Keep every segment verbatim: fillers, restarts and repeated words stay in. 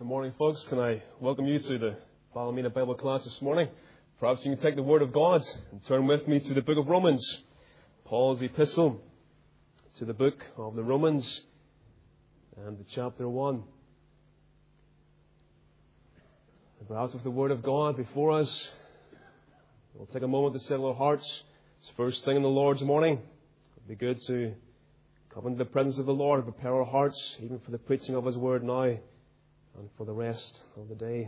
Good morning, folks. Can I welcome you to the Ballymena Bible class this morning? Perhaps you can take the Word of God and turn with me to the book of Romans, Paul's epistle to the book of the Romans and the chapter one. And perhaps with the Word of God before us, we'll take a moment to settle our hearts. It's the first thing in the Lord's morning. It'll be good to come into the presence of the Lord and prepare our hearts, even for the preaching of His Word now and for the rest of the day.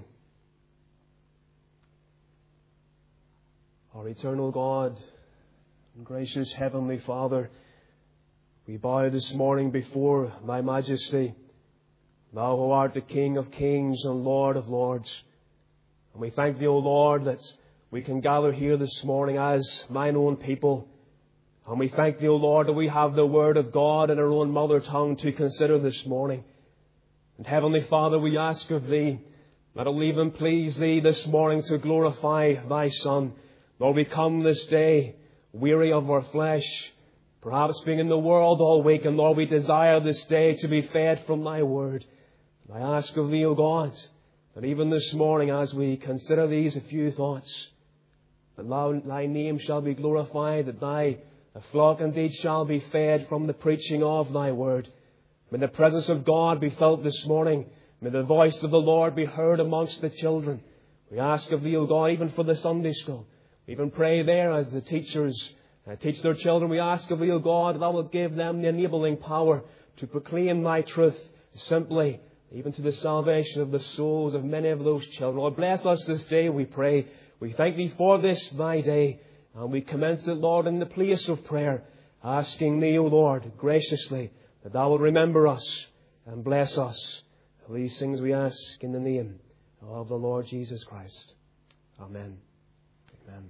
Our eternal God and gracious Heavenly Father, we bow this morning before Thy Majesty, Thou who art the King of kings and Lord of lords. And we thank Thee, O Lord, that we can gather here this morning as Thine own people. And we thank Thee, O Lord, that we have the Word of God in our own mother tongue to consider this morning. And Heavenly Father, we ask of Thee that it'll even please Thee this morning to glorify Thy Son. Lord, we come this day weary of our flesh, perhaps being in the world all week, and Lord, we desire this day to be fed from Thy Word. And I ask of Thee, O God, that even this morning as we consider these a few thoughts, that Thy name shall be glorified, that Thy flock indeed shall be fed from the preaching of Thy Word. May the presence of God be felt this morning. May the voice of the Lord be heard amongst the children. We ask of Thee, O God, even for the Sunday school. We even pray there as the teachers uh, teach their children. We ask of Thee, O God, that Thou wilt give them the enabling power to proclaim Thy truth simply, even to the salvation of the souls of many of those children. Lord, bless us this day, we pray. We thank Thee for this Thy day. And we commence it, Lord, in the place of prayer, asking Thee, O Lord, graciously, that Thou wilt remember us and bless us. These things we ask in the name of the Lord Jesus Christ. Amen. Amen.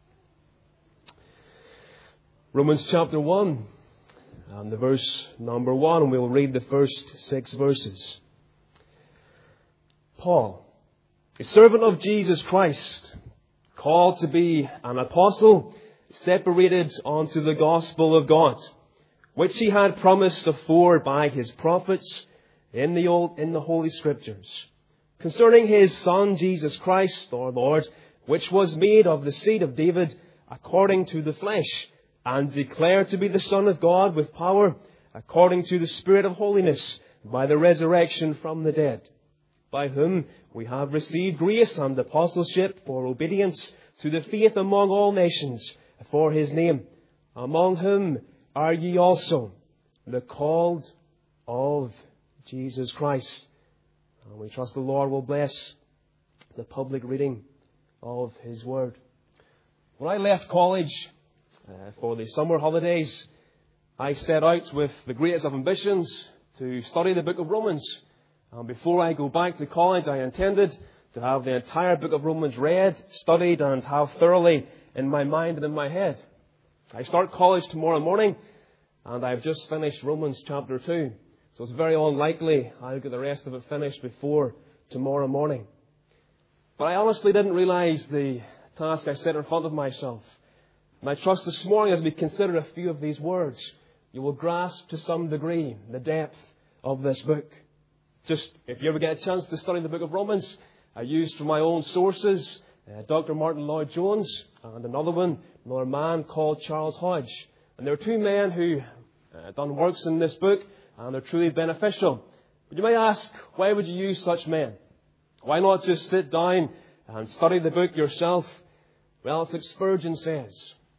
Romans chapter one and the verse number one, and we'll read the first six verses. Paul, a servant of Jesus Christ, called to be an apostle, separated unto the gospel of God, which He had promised afore by His prophets in the old, in the Holy Scriptures, concerning His Son Jesus Christ, our Lord, which was made of the seed of David according to the flesh, and declared to be the Son of God with power, according to the Spirit of holiness, by the resurrection from the dead, by whom we have received grace and apostleship for obedience to the faith among all nations, for His name, among whom are ye also the called of Jesus Christ. And we trust the Lord will bless the public reading of His Word. When I left college uh, for the summer holidays, I set out with the greatest of ambitions to study the book of Romans. And before I go back to college, I intended to have the entire book of Romans read, studied, and have thoroughly in my mind and in my head. I start college tomorrow morning, and I've just finished Romans chapter two. So it's very unlikely I'll get the rest of it finished before tomorrow morning. But I honestly didn't realize the task I set in front of myself. And I trust this morning, as we consider a few of these words, you will grasp to some degree the depth of this book. Just, if you ever get a chance to study the book of Romans, I used from my own sources uh, Doctor Martin Lloyd-Jones and another one, another man called Charles Hodge. And there are two men who uh, done works in this book, and they're truly beneficial. But you might ask, why would you use such men? Why not just sit down and study the book yourself? Well, it's like Spurgeon says,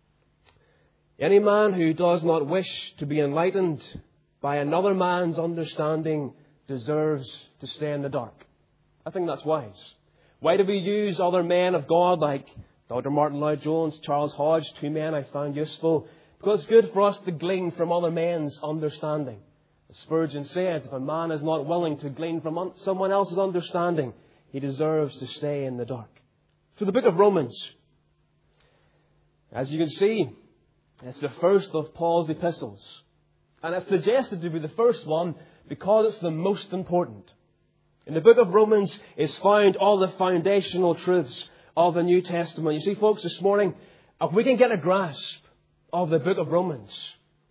any man who does not wish to be enlightened by another man's understanding deserves to stay in the dark. I think that's wise. Why do we use other men of God like Doctor Martin Lloyd-Jones, Charles Hodge, two men I found useful? Because it's good for us to glean from other men's understanding. As Spurgeon says, if a man is not willing to glean from un- someone else's understanding, he deserves to stay in the dark. So the book of Romans, as you can see, it's the first of Paul's epistles. And it's suggested to be the first one because it's the most important. In the book of Romans is found all the foundational truths of the New Testament. You see, folks, this morning, if we can get a grasp of the book of Romans,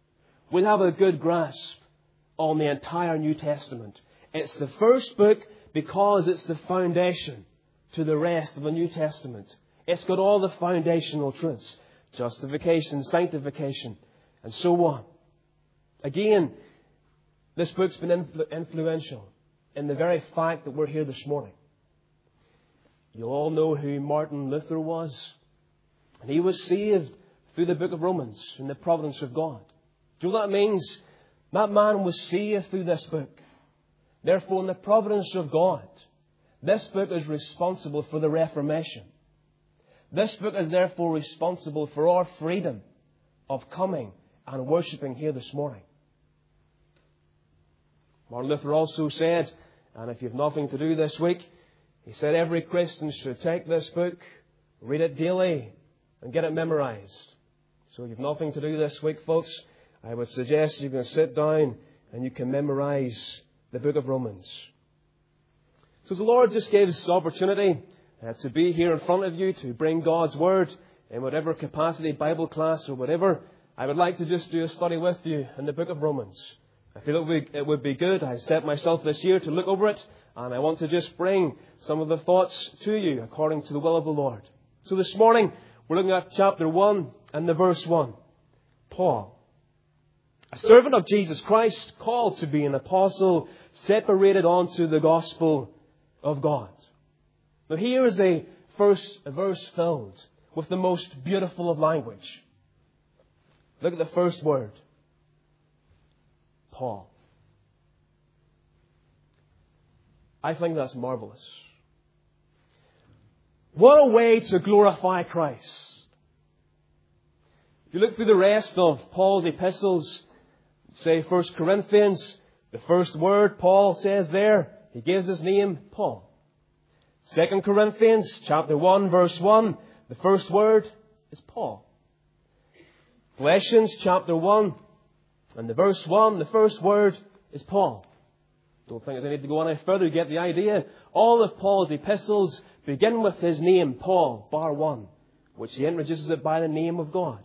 we'll have a good grasp on the entire New Testament. It's the first book because it's the foundation to the rest of the New Testament. It's got all the foundational truths. Justification, sanctification, and so on. Again, this book's been influ- influential in the very fact that we're here this morning. You all know who Martin Luther was. And he was saved through the book of Romans in the providence of God. Do you know what that means? That man was saved through this book. Therefore, in the providence of God, this book is responsible for the Reformation. This book is therefore responsible for our freedom of coming and worshipping here this morning. Martin Luther also said, and if you have nothing to do this week, he said every Christian should take this book, read it daily, and get it memorized. So if you have nothing to do this week, folks, I would suggest you can sit down and you can memorize the book of Romans. So the Lord just gave us this opportunity uh, to be here in front of you, to bring God's Word in whatever capacity, Bible class or whatever. I would like to just do a study with you in the book of Romans. I feel it would, it would be good. I set myself this year to look over it, and I want to just bring some of the thoughts to you according to the will of the Lord. So this morning, we're looking at chapter one and the verse one. Paul, a servant of Jesus Christ, called to be an apostle, separated unto the gospel of God. Now here is a, first, a verse filled with the most beautiful of language. Look at the first word. Paul. I think that's marvelous. What a way to glorify Christ. If you look through the rest of Paul's epistles, say First Corinthians, the first word Paul says there, he gives his name, Paul. Second Corinthians, chapter one, verse one, the first word is Paul. Galatians, chapter one, and the verse one, the first word is Paul. Don't think there's any need to go any further. You get the idea. All of Paul's epistles begin with his name, Paul, bar one, which he introduces it by the name of God.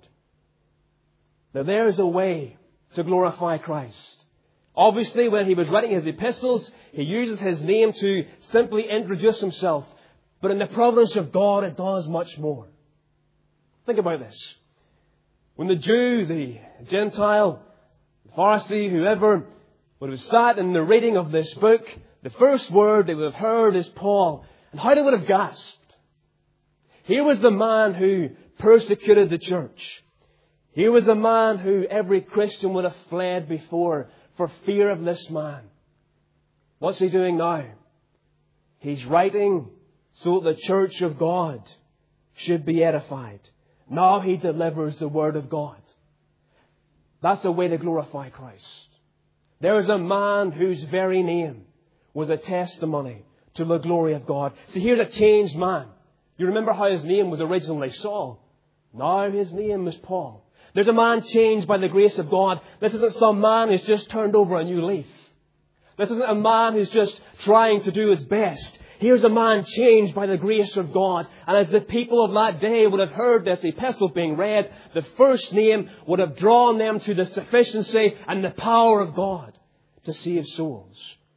Now there is a way to glorify Christ. Obviously, when he was writing his epistles, he uses his name to simply introduce himself. But in the providence of God, it does much more. Think about this. When the Jew, the Gentile, the Pharisee, whoever would have sat in the reading of this book, the first word they would have heard is Paul. And how they would have gasped. Here was the man who persecuted the church. Here was a man who every Christian would have fled before for fear of this man. What's he doing now? He's writing so that the church of God should be edified. Now he delivers the word of God. That's a way to glorify Christ. There is a man whose very name was a testimony to the glory of God. So here's a changed man. You remember how his name was originally Saul. Now his name is Paul. There's a man changed by the grace of God. This isn't some man who's just turned over a new leaf. This isn't a man who's just trying to do his best. Here's a man changed by the grace of God. And as the people of that day would have heard this epistle being read, the first name would have drawn them to the sufficiency and the power of God to save souls.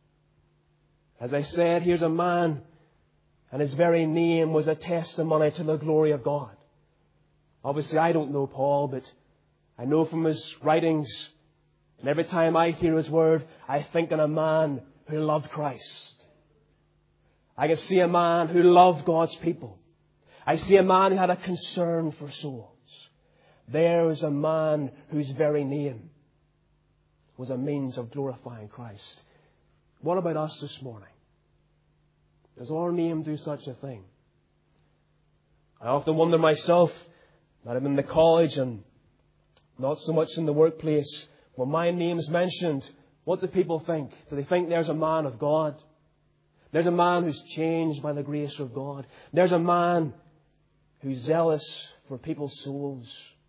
As I said, here's a man, and his very name was a testimony to the glory of God. Obviously, I don't know Paul, but I know from his writings, and every time I hear his word, I think of a man who loved Christ. I can see a man who loved God's people. I see a man who had a concern for souls. There is a man whose very name was a means of glorifying Christ. What about us this morning? Does our name do such a thing? I often wonder myself, that I'm in the college and not so much in the workplace, when my name's mentioned, what do people think? Do they think there's a man of God? There's a man who's changed by the grace of God. There's a man who's zealous for people's souls.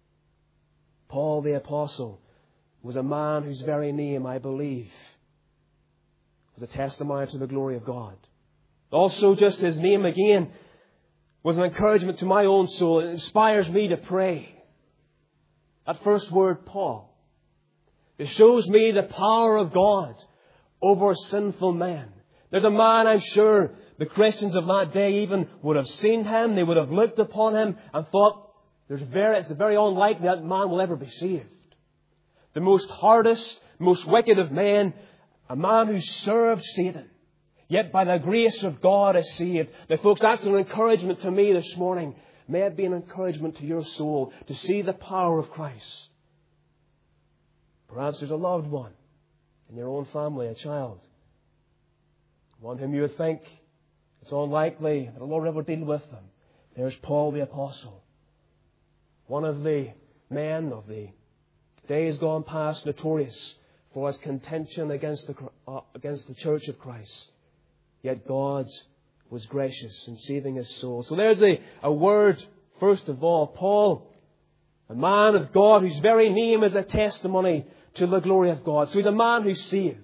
Paul the Apostle was a man whose very name, I believe, was a testimony to the glory of God. Also, just his name again was an encouragement to my own soul. It inspires me to pray. That first word, Paul, it shows me the power of God over sinful men. There's a man, I'm sure, the Christians of that day even would have seen him. They would have looked upon him and thought, There's very, it's very unlikely that man will ever be saved. The most hardest, most wicked of men, a man who served Satan, yet by the grace of God is saved. Now folks, that's an encouragement to me this morning. May it be an encouragement to your soul to see the power of Christ. Perhaps there's a loved one in your own family, a child, one whom you would think it's unlikely that the Lord will ever deal with them. There's Paul the Apostle, one of the men of the days gone past, notorious for his contention against the, uh, against the Church of Christ. Yet God was gracious in saving his soul. So there's a, a word, first of all. Paul, a man of God whose very name is a testimony to the glory of God. So he's a man who's saved.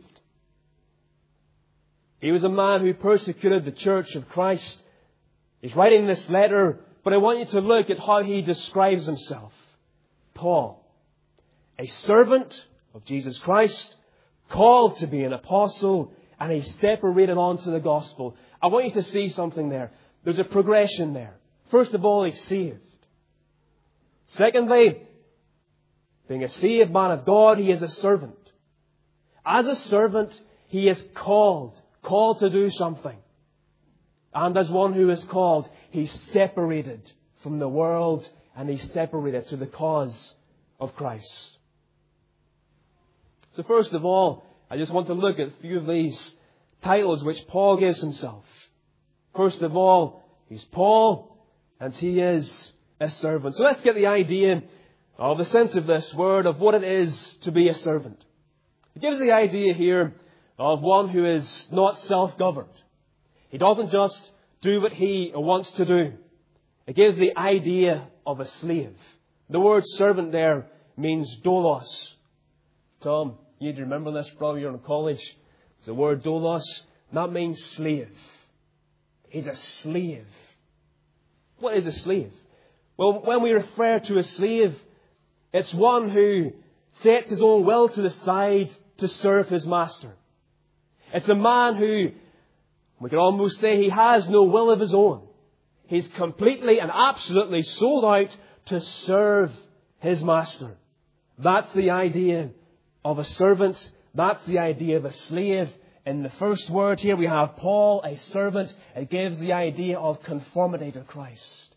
He was a man who persecuted the Church of Christ. He's writing this letter, but I want you to look at how he describes himself. Paul, a servant of Jesus Christ, called to be an apostle, and he's separated onto the gospel. I want you to see something there. There's a progression there. First of all, he's saved. Secondly, being a saved man of God, he is a servant. As a servant, he is called, called to do something. And as one who is called, he's separated from the world and he's separated to the cause of Christ. So first of all, I just want to look at a few of these titles which Paul gives himself. First of all, he's Paul, and he is a servant. So let's get the idea of the sense of this word, of what it is to be a servant. It gives the idea here of one who is not self-governed. He doesn't just do what he wants to do. It gives the idea of a slave. The word servant there means doulos. Tom, you need to remember this, probably you're in college. It's the word doulos. That means slave. He's a slave. What is a slave? Well, when we refer to a slave, it's one who sets his own will to the side to serve his master. It's a man who, we could almost say, he has no will of his own. He's completely and absolutely sold out to serve his master. That's the idea of a servant. That's the idea of a slave. In the first word here we have Paul, a servant. It gives the idea of conformity to Christ.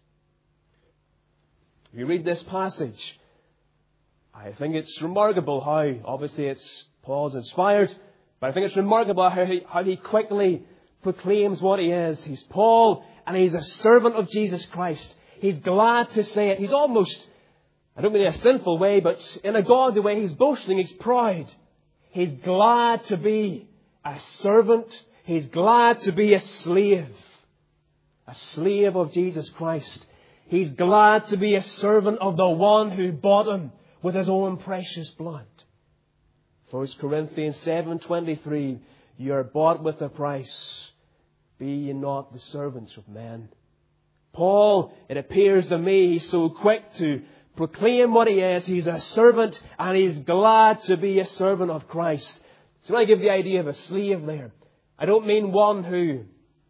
If you read this passage, I think it's remarkable how, obviously it's Paul's inspired, but I think it's remarkable how he, how he quickly proclaims what he is. He's Paul, and he's a servant of Jesus Christ. He's glad to say it. He's almost, I don't mean in a sinful way, but in a godly way, he's boasting, he's proud. He's glad to be a servant. He's glad to be a slave. A slave of Jesus Christ. He's glad to be a servant of the one who bought him with his own precious blood. First Corinthians seven twenty-three, you are bought with a price. Be ye not the servants of men. Paul, it appears to me, he's so quick to proclaim what he is. He's a servant and he's glad to be a servant of Christ. So when I give the idea of a slave there, I don't mean one who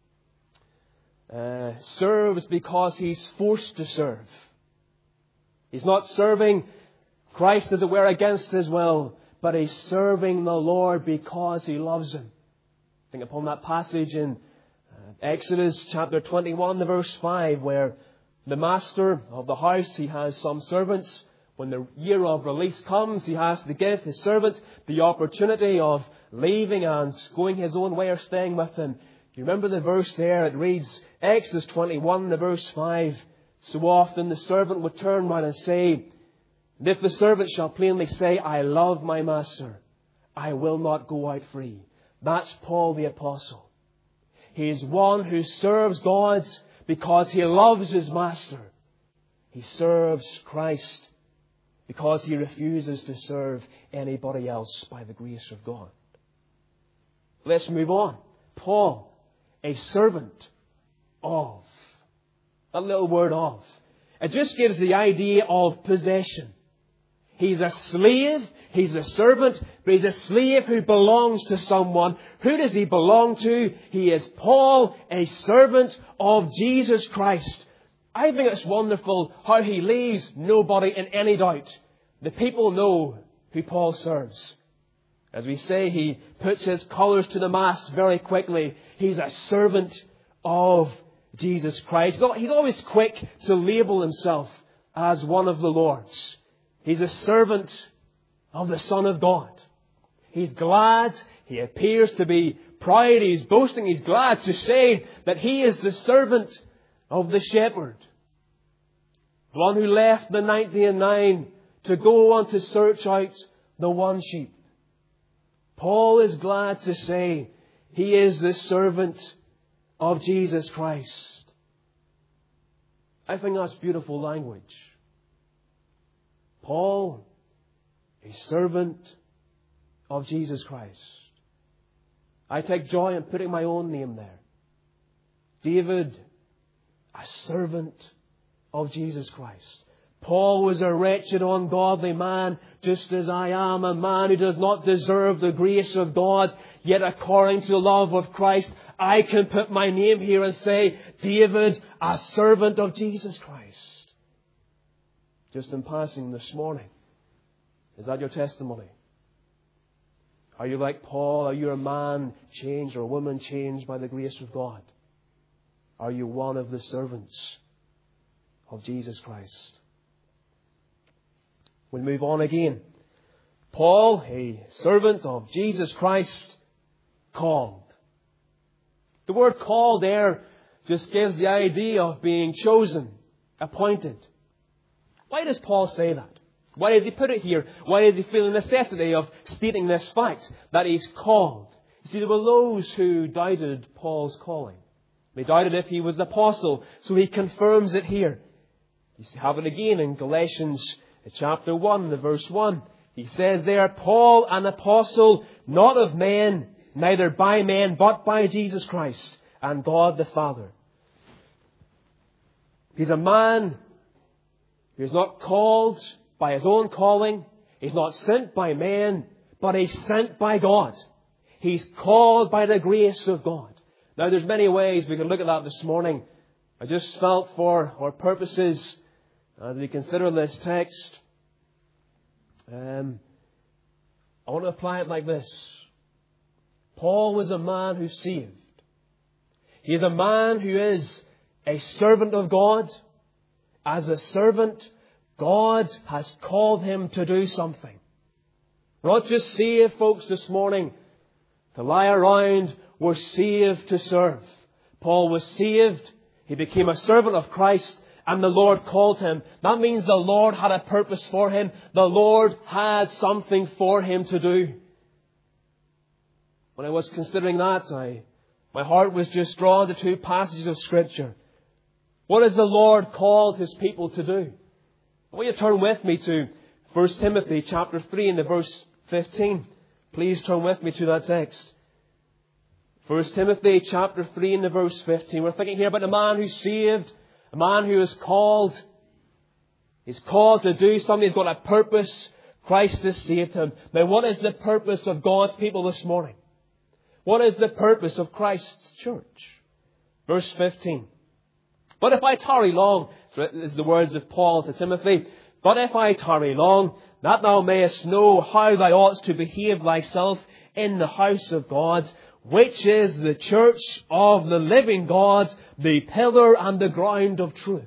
uh, serves because he's forced to serve. He's not serving Christ, as it were, against his will, but he's serving the Lord because he loves him. Think upon that passage in uh, Exodus chapter twenty-one, the verse five, where the master of the house, he has some servants. When the year of release comes, he has to give his servants the opportunity of leaving and going his own way or staying with him. Do you remember the verse there? It reads, Exodus twenty-one, the verse five. So often the servant would turn round and say, and if the servant shall plainly say, I love my master, I will not go out free. That's Paul the Apostle. He is one who serves God because he loves his master. He serves Christ because he refuses to serve anybody else by the grace of God. Let's move on. Paul, a servant of. That little word of. It just gives the idea of possession. He's a slave. He's a servant, but he's a slave who belongs to someone. Who does he belong to? He is Paul, a servant of Jesus Christ. I think it's wonderful how he leaves nobody in any doubt. The people know who Paul serves. As we say, he puts his colours to the mast very quickly. He's a servant of Jesus Christ. He's always quick to label himself as one of the Lord's. He's a servant of the Son of God. He's glad. He appears to be proud. He's boasting. He's glad to say that he is the servant of the shepherd. The one who left the ninety and nine to go on to search out the one sheep. Paul is glad to say he is the servant of Jesus Christ. I think that's beautiful language. Paul, a servant of Jesus Christ. I take joy in putting my own name there. David, a servant of Jesus Christ. Paul was a wretched, ungodly man, just as I am, a man who does not deserve the grace of God, yet according to the love of Christ, I can put my name here and say, David, a servant of Jesus Christ. Just in passing this morning, is that your testimony? Are you like Paul? Are you a man changed or a woman changed by the grace of God? Are you one of the servants of Jesus Christ? We'll move on again. Paul, a servant of Jesus Christ, called. The word called there just gives the idea of being chosen, appointed. Why does Paul say that? Why does he put it here? Why does he feel the necessity of stating this fact, that he's called? You see, there were those who doubted Paul's calling. They doubted if he was an apostle, so he confirms it here. You have it again in Galatians chapter one, the verse one. He says there, Paul, an apostle, not of men, neither by men, but by Jesus Christ and God the Father. He's a man who is not called by his own calling. He's not sent by men, but he's sent by God. He's called by the grace of God. Now, there's many ways we can look at that this morning. I just felt for our purposes, as we consider this text, um, I want to apply it like this. Paul was a man who saved. He is a man who is a servant of God. As a servant, God has called him to do something. We're not just saved, folks, this morning to lie around. We're saved to serve. Paul was saved. He became a servant of Christ. And the Lord called him. That means the Lord had a purpose for him. The Lord had something for him to do. When I was considering that, I, my heart was just drawn to two passages of Scripture. What has the Lord called His people to do? I want you to turn with me to First Timothy chapter three and the verse fifteen. Please turn with me to that text. First Timothy chapter three and the verse fifteen. We're thinking here about a man who's saved. A man who is called, he's called to do something. He's got a purpose. Christ has saved him. Now, what is the purpose of God's people this morning? What is the purpose of Christ's church? Verse fifteen. But if I tarry long, so this is the words of Paul to Timothy, but if I tarry long, that thou mayest know how thou oughtest to behave thyself in the house of God, which is the church of the living God, the pillar and the ground of truth.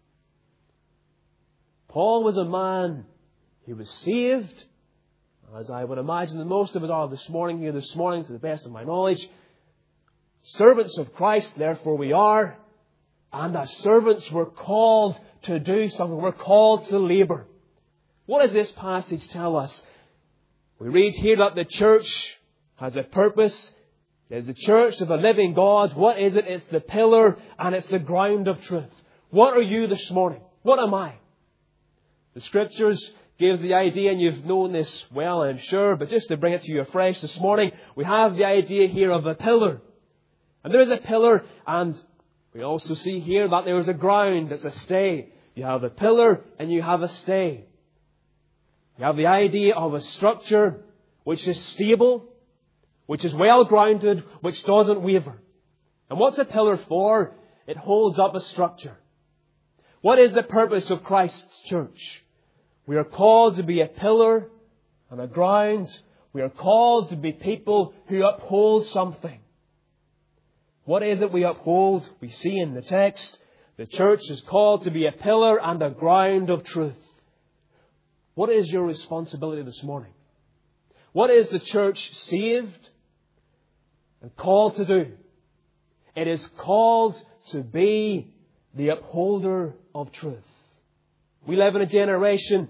Paul was a man who was saved, as I would imagine that most of us are this morning, here this morning, to the best of my knowledge. Servants of Christ, therefore we are. And as servants, we're called to do something. We're called to labour. What does this passage tell us? We read here that the church has a purpose. It's the church of the living God. What is it? It's the pillar and it's the ground of truth. What are you this morning? What am I? The Scriptures gives the idea, and you've known this well, I'm sure, but just to bring it to you afresh this morning, we have the idea here of a pillar. And there is a pillar, and we also see here that there is a ground, it's a stay. You have a pillar and you have a stay. You have the idea of a structure which is stable, which is well grounded, which doesn't waver. And what's a pillar for? It holds up a structure. What is the purpose of Christ's church? We are called to be a pillar and a ground. We are called to be people who uphold something. What is it we uphold? We see in the text, the church is called to be a pillar and a ground of truth. What is your responsibility this morning? What is the church saved and called to do? It is called to be the upholder of truth. We live in a generation,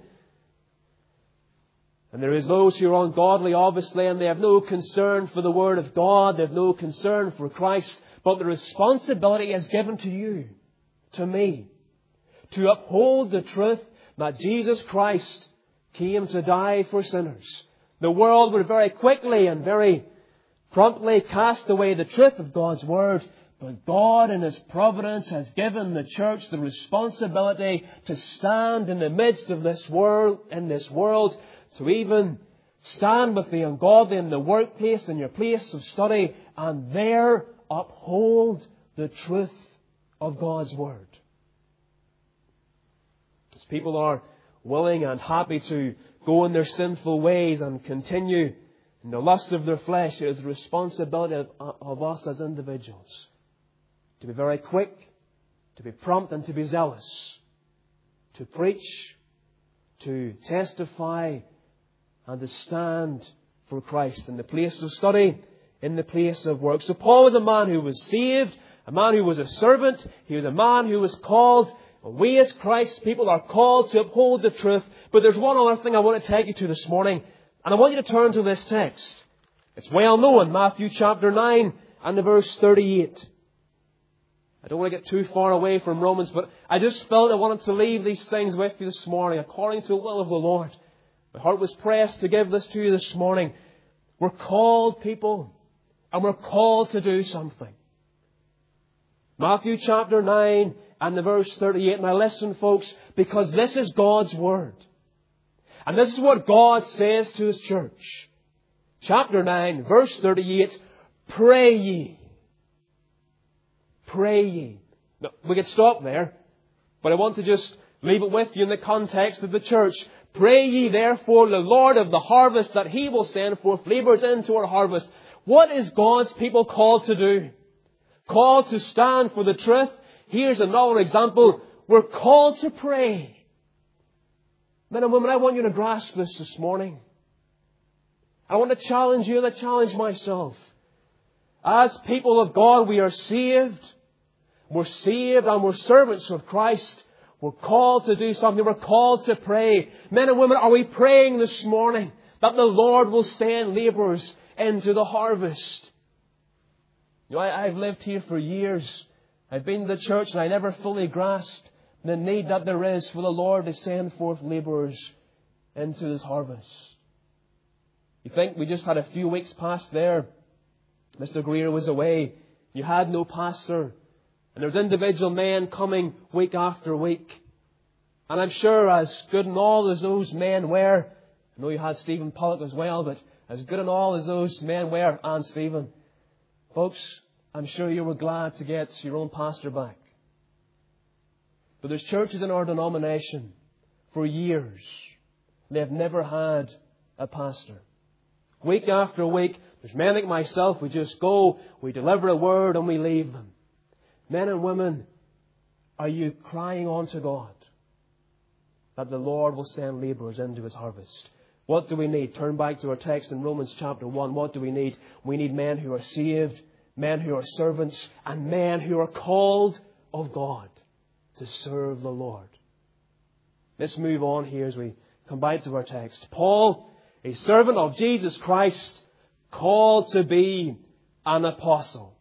and there is those who are ungodly, obviously, and they have no concern for the Word of God. They have no concern for Christ. But the responsibility is given to you, to me, to uphold the truth that Jesus Christ came to die for sinners. The world would very quickly and very promptly cast away the truth of God's Word. But God in His providence has given the church the responsibility to stand in the midst of this world, in this world, to even stand with the ungodly in the workplace, in your place of study, and there uphold the truth of God's Word. As people are willing and happy to go in their sinful ways and continue in the lust of their flesh, it is the responsibility of, of us as individuals to be very quick, to be prompt and to be zealous, to preach, to testify, and to stand for Christ in the place of study, in the place of work. So Paul was a man who was saved, a man who was a servant. He was a man who was called. We as Christ's people are called to uphold the truth. But there's one other thing I want to take you to this morning. And I want you to turn to this text. It's well known, Matthew chapter nine and the verse thirty-eight. I don't want to get too far away from Romans, but I just felt I wanted to leave these things with you this morning according to the will of the Lord. My heart was pressed to give this to you this morning. We're called people, and we're called to do something. Matthew chapter nine and the verse thirty-eight. Now listen, folks, because this is God's Word. And this is what God says to His church. Chapter nine, verse thirty-eight. Pray ye. Pray ye. Now, we could stop there, but I want to just leave it with you in the context of the church. Pray ye therefore the Lord of the harvest that He will send forth labourers into our harvest. What is God's people called to do? Called to stand for the truth. Here's another example. We're called to pray. Men and women, I want you to grasp this this morning. I want to challenge you and I challenge myself. As people of God, we are saved. We're saved and we're servants of Christ. We're called to do something. We're called to pray. Men and women, are we praying this morning that the Lord will send labourers into the harvest? You know, I, I've lived here for years. I've been to the church and I never fully grasped the need that there is for the Lord to send forth labourers into His harvest. You think we just had a few weeks past there. Mister Greer was away. You had no pastor. And there's individual men coming week after week. And I'm sure as good and all as those men were, I know you had Stephen Pollock as well, but as good and all as those men were, and Stephen, folks, I'm sure you were glad to get your own pastor back. But there's churches in our denomination for years. They have never had a pastor. Week after week, there's men like myself, we just go, we deliver a word and we leave them. Men and women, are you crying on to God that the Lord will send labourers into His harvest? What do we need? Turn back to our text in Romans chapter one. What do we need? We need men who are saved, men who are servants, and men who are called of God to serve the Lord. Let's move on here as we come back to our text. Paul, a servant of Jesus Christ, called to be an apostle.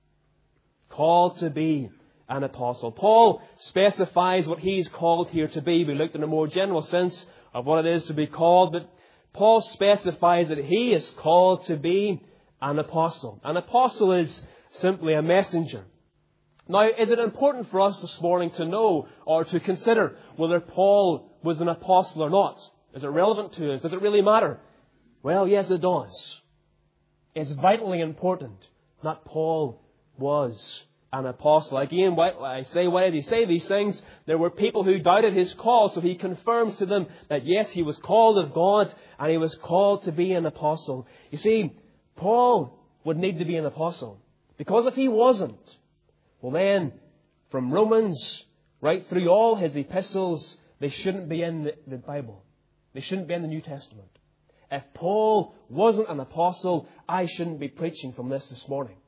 Called to be an apostle. Paul specifies what he's called here to be. We looked in a more general sense of what it is to be called, but Paul specifies that he is called to be an apostle. An apostle is simply a messenger. Now, is it important for us this morning to know or to consider whether Paul was an apostle or not? Is it relevant to us? Does it really matter? Well, yes, it does. It's vitally important that Paul was an apostle. Again, why, I say, why did he say these things? There were people who doubted his call, so he confirms to them that yes, he was called of God and he was called to be an apostle. You see, Paul would need to be an apostle. Because if he wasn't, well then, from Romans right through all his epistles, they shouldn't be in the, the Bible. They shouldn't be in the New Testament. If Paul wasn't an apostle, I shouldn't be preaching from this this morning.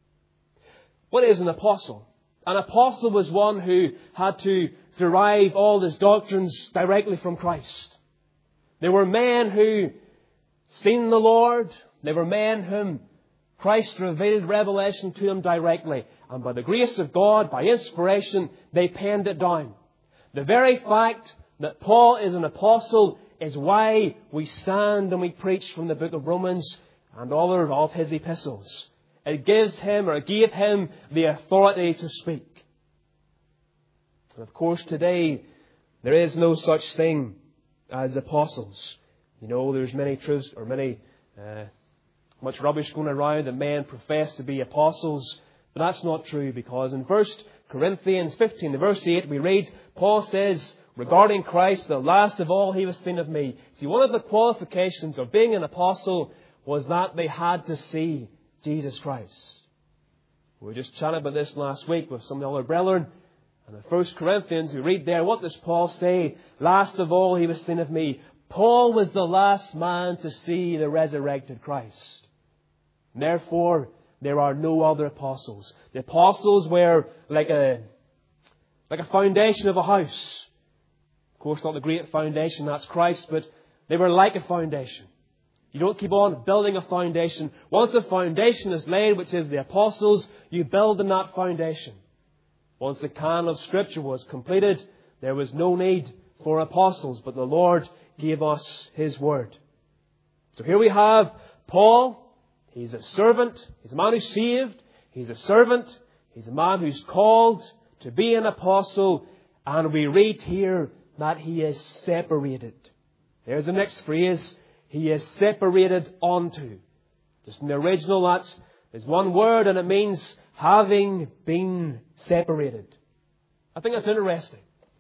What is an apostle? An apostle was one who had to derive all his doctrines directly from Christ. They were men who seen the Lord. They were men whom Christ revealed revelation to them directly. And by the grace of God, by inspiration, they penned it down. The very fact that Paul is an apostle is why we stand and we preach from the book of Romans and other of his epistles. It gives him, or it gave him, the authority to speak. And of course today, there is no such thing as apostles. You know, there's many truths, or many, uh, much rubbish going around that men profess to be apostles. But that's not true, because in First Corinthians fifteen, verse eight, we read, Paul says, regarding Christ, the last of all he was seen of me. See, one of the qualifications of being an apostle was that they had to see Jesus Christ. We were just chatting about this last week with some of the other brethren. And in First Corinthians, we read there, what does Paul say? Last of all he was seen of me. Paul was the last man to see the resurrected Christ. And therefore, there are no other apostles. The apostles were like a, like a foundation of a house. Of course, not the great foundation, that's Christ, but they were like a foundation. You don't keep on building a foundation. Once a foundation is laid, which is the apostles, you build on that foundation. Once the canon of Scripture was completed, there was no need for apostles, but the Lord gave us His Word. So here we have Paul. He's a servant. He's a man who's saved. He's a servant. He's a man who's called to be an apostle. And we read here that he is separated. There's the next phrase. He is separated unto. Just in the original, that's, there's one word and it means having been separated. I think that's interesting.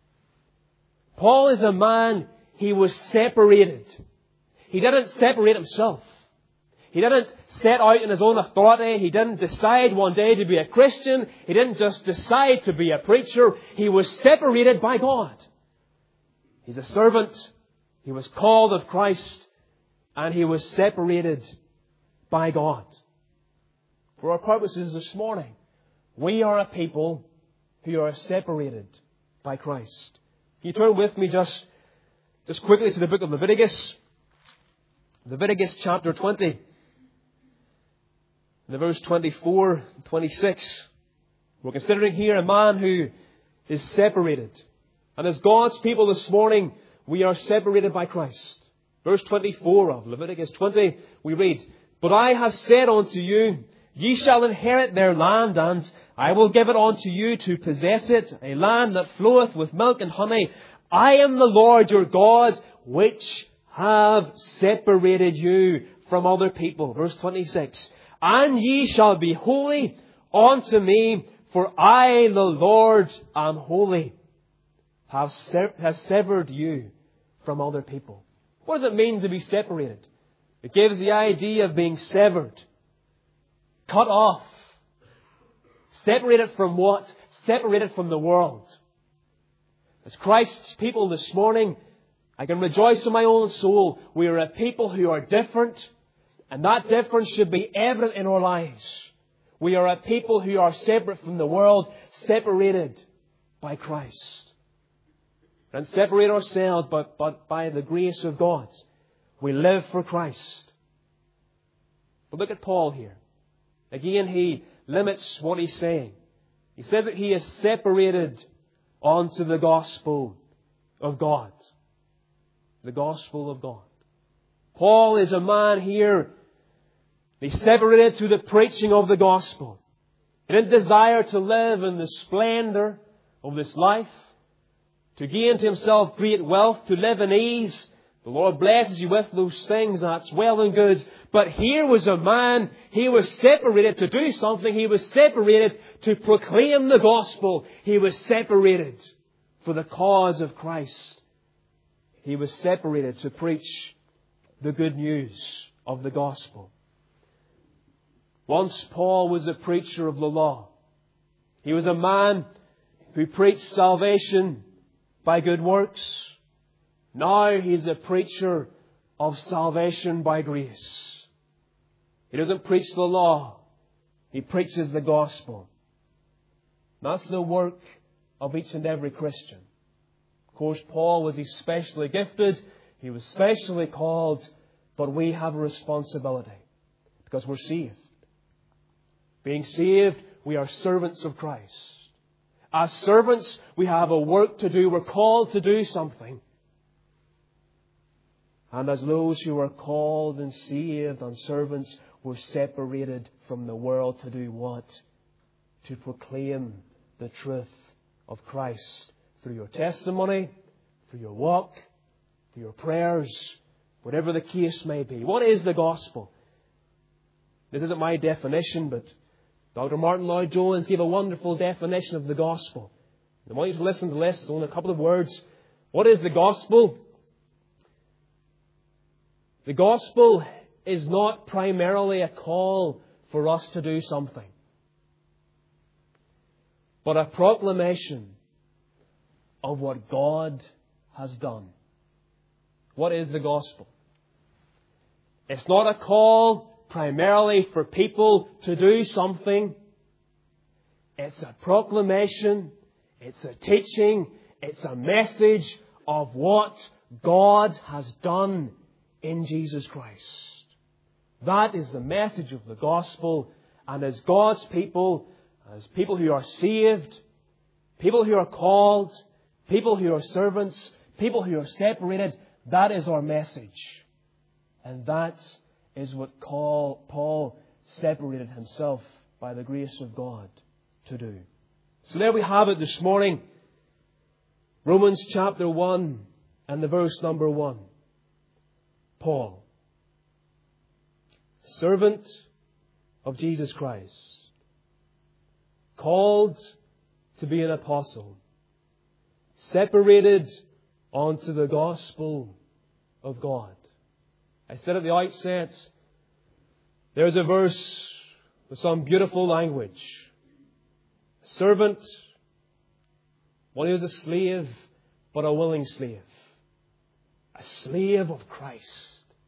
Paul is a man, he was separated. He didn't separate himself. He didn't set out in his own authority. He didn't decide one day to be a Christian. He didn't just decide to be a preacher. He was separated by God. He's a servant. He was called of Christ. And he was separated by God. For our purposes this morning, we are a people who are separated by Christ. Can you turn with me just, just quickly to the book of Leviticus? Leviticus chapter twenty. In the verse twenty-four and twenty-six. We're considering here a man who is separated. And as God's people this morning, we are separated by Christ. Verse twenty-four of Leviticus twenty, we read, But I have said unto you, ye shall inherit their land, and I will give it unto you to possess it, a land that floweth with milk and honey. I am the Lord your God, which have separated you from other people. Verse twenty-six, And ye shall be holy unto me, for I, the Lord, am holy, have, se- have severed you from other people. What does it mean to be separated? It gives the idea of being severed, cut off. Separated from what? Separated from the world. As Christ's people this morning, I can rejoice in my own soul. We are a people who are different, and that difference should be evident in our lives. We are a people who are separate from the world, separated by Christ. And separate ourselves, but, but by the grace of God. We live for Christ. But look at Paul here. Again, he limits what he's saying. He says that he is separated unto the gospel of God. The gospel of God. Paul is a man here. He's separated to the preaching of the gospel. He didn't desire to live in the splendor of this life, to gain to himself great wealth, to live in ease, The Lord blesses you with those things, that's well and good. But here was a man, he was separated to do something. He was separated to proclaim the gospel. He was separated for the cause of Christ. He was separated to preach the good news of the gospel. Once Paul was a preacher of the law. He was a man who preached salvation by good works. Now he's a preacher of salvation by grace. He doesn't preach the law. He preaches the gospel. That's the work of each and every Christian. Of course, Paul was especially gifted. He was specially called. But we have a responsibility because we're saved. Being saved, we are servants of Christ. As servants, we have a work to do. We're called to do something. And as those who are called and saved and servants, we're separated from the world to do what? To proclaim the truth of Christ through your testimony, through your walk, through your prayers, whatever the case may be. What is the gospel? This isn't my definition, but Doctor Martin Lloyd-Jones gave a wonderful definition of the gospel. I want you to listen to this. It's only a couple of words. What is the gospel? The gospel is not primarily a call for us to do something, but a proclamation of what God has done. What is the gospel? It's not a call primarily for people to do something. It's a proclamation. It's a teaching. It's a message of what God has done in Jesus Christ. That is the message of the gospel. And as God's people, as people who are saved, people who are called, people who are servants, people who are separated, that is our message. And that is what Paul separated himself by the grace of God to do. So there we have it this morning. Romans chapter one and the verse number one. Paul, servant of Jesus Christ, called to be an apostle, separated unto the gospel of God. I said at the outset, there's a verse with some beautiful language. A servant, one who is a slave, but a willing slave. A slave of Christ.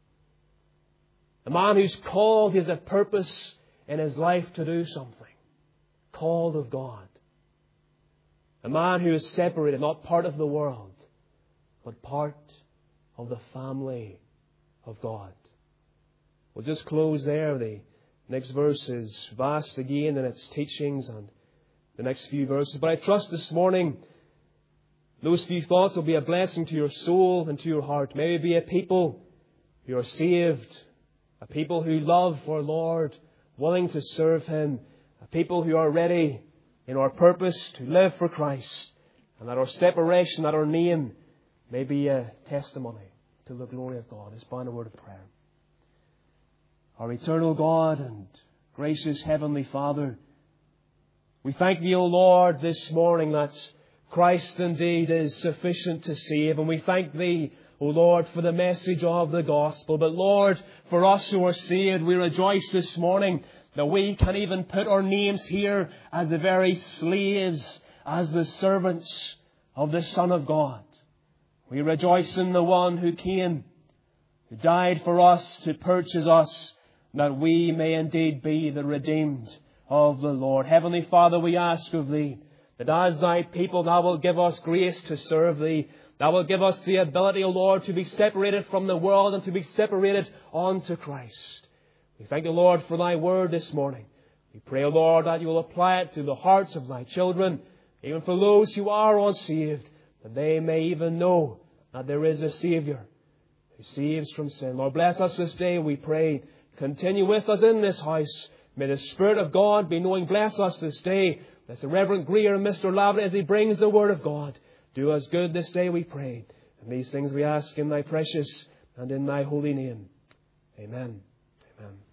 A man who's called, he has a purpose in his life to do something. Called of God. A man who is separated, not part of the world, but part of the family of God. We'll just close there. The next verse is vast again in its teachings and the next few verses. But I trust this morning those few thoughts will be a blessing to your soul and to your heart. May we be a people who are saved, a people who love our Lord, willing to serve Him, a people who are ready in our purpose to live for Christ, and that our separation, that our name may be a testimony to the glory of God. Let's bow in a word of prayer. Our eternal God and gracious Heavenly Father, we thank Thee, O Lord, this morning that Christ indeed is sufficient to save. And we thank Thee, O Lord, for the message of the gospel. But Lord, for us who are saved, we rejoice this morning that we can even put our names here as the very slaves, as the servants of the Son of God. We rejoice in the one who came, who died for us to purchase us, that we may indeed be the redeemed of the Lord. Heavenly Father, we ask of Thee that as Thy people Thou wilt give us grace to serve Thee. Thou wilt give us the ability, O Lord, to be separated from the world and to be separated unto Christ. We thank the Lord for Thy word this morning. We pray, O Lord, that You will apply it to the hearts of Thy children, even for those who are unsaved, that they may even know that there is a Saviour who saves from sin. Lord, bless us this day, we pray. Continue with us in this house. May the Spirit of God be knowing. Bless us this day. Bless the Reverend Greer and Mister Lavin as he brings the Word of God. Do us good this day, we pray. And these things we ask in Thy precious and in thy holy name. Amen. Amen.